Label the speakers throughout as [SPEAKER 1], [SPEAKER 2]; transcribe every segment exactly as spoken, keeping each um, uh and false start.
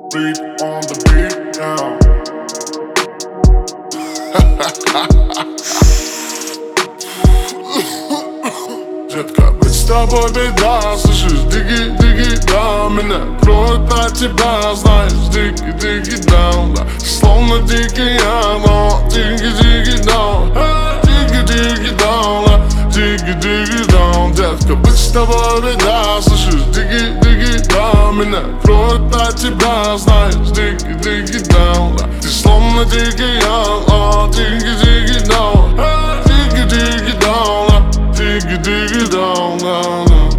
[SPEAKER 1] Beat on the beat now. Детка, быть с тобой беда, слышишь, диги, диги, да. Меня кроет от тебя, знаешь, диги, диги, да, да. Словно дикий я, но диги, диги, да. Диги, диги, да, диги, диги, да. Детка, быть с тобой беда, слышишь, диги, диги, да. Меня кроет от тебя, знаешь, диги, диги, да, да. Ты словно дикий я, но диги, диги, да. Диги, диги, да, диги, диги, да, да, да.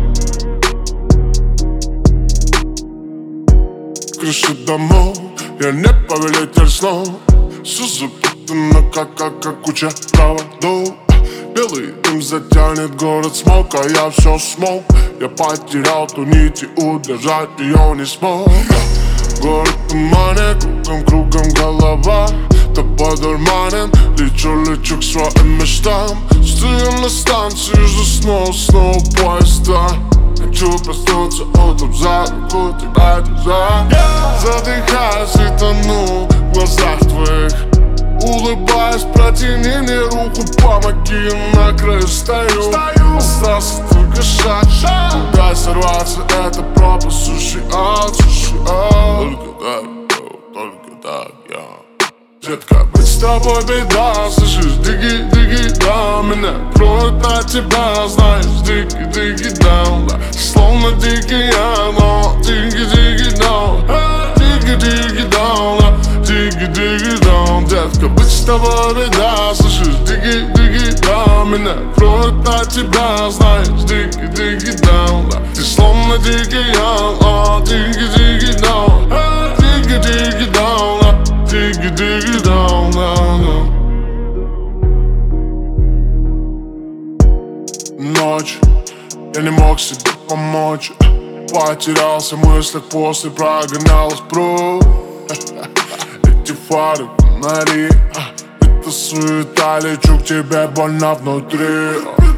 [SPEAKER 1] Крыша домов, я не повелитель снов. Все запутано, как, как, как куча проводов. Белый дым затянет город смог, а я все смог. Я потерял ту нить и удержать ее не смог. Город в тумане, кругом, кругом голова. Тобой дурманен, лечу, лечу к своим мечтам. Стою на станции, жду снова, снова поезда. Хочу проснуться утром за руку тебя держать. Задыхаюсь и тону в глазах твоих. Улыбаясь, протяни мне руку, помоги, на краю стою. Остался только шаг, дай сорваться, это пропасть, суши ад, суши ад. Только так, только так, я. Детка, быть с тобой беда, слышишь, диги, диги, да. Меня кроет от тебя, знаешь, диги, диги, да, да. Словно дикий я, но диги, диги, да. Диги, диги, да, диги, диги, да. Детка, быть с тобой беда, слышишь, диги, диги, да. Меня кроет от тебя, знаешь, диги, диги, да, да. Ты словно дикий я, но диги, диги, да. Диги, диги, да, диги, диги, да, да, да. Ночь, я не мог себе помочь. Потерялся в мыслях, после прогонял их прочь. Эти фары, фонари, это суета, лечу к тебе больно внутри.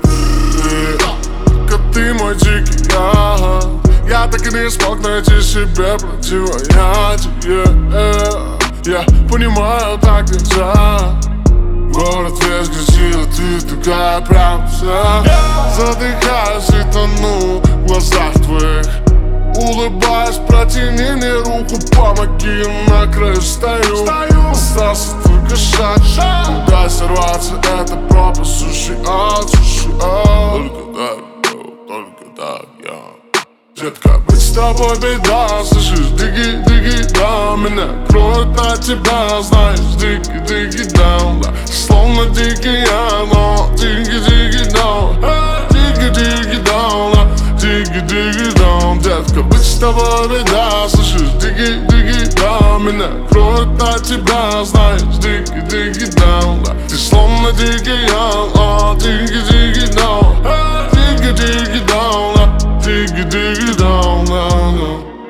[SPEAKER 1] Ты, ты мой дикий я. Я так и не смог найти себе противоядие. Я понимаю, так нельзя. Город весь грязил, ты такая правда. Задыхаюсь и тону в глазах твоих. Улыбаясь, протяни мне руку, помоги, на краю стою. Остался только шаг, дай сорваться, это пропасть, суши ад, суши ад. Только так, только так, я. Детка, быть с тобой беда, слышишь, диги, диги, да. Меня кроет от тебя, знаешь, диги, диги, да, да. Словно дикий я, но диги, диги, да. Диги, диги, да, диги, диги, да. Детка, быть с тобой беда, слышишь, диги, диги, да. Меня кроет от тебя, знаешь, диги, диги, да, да. Ты словно дикий я, но диги, диги, да. Диги, диги, да, диги, диги, да, да, да.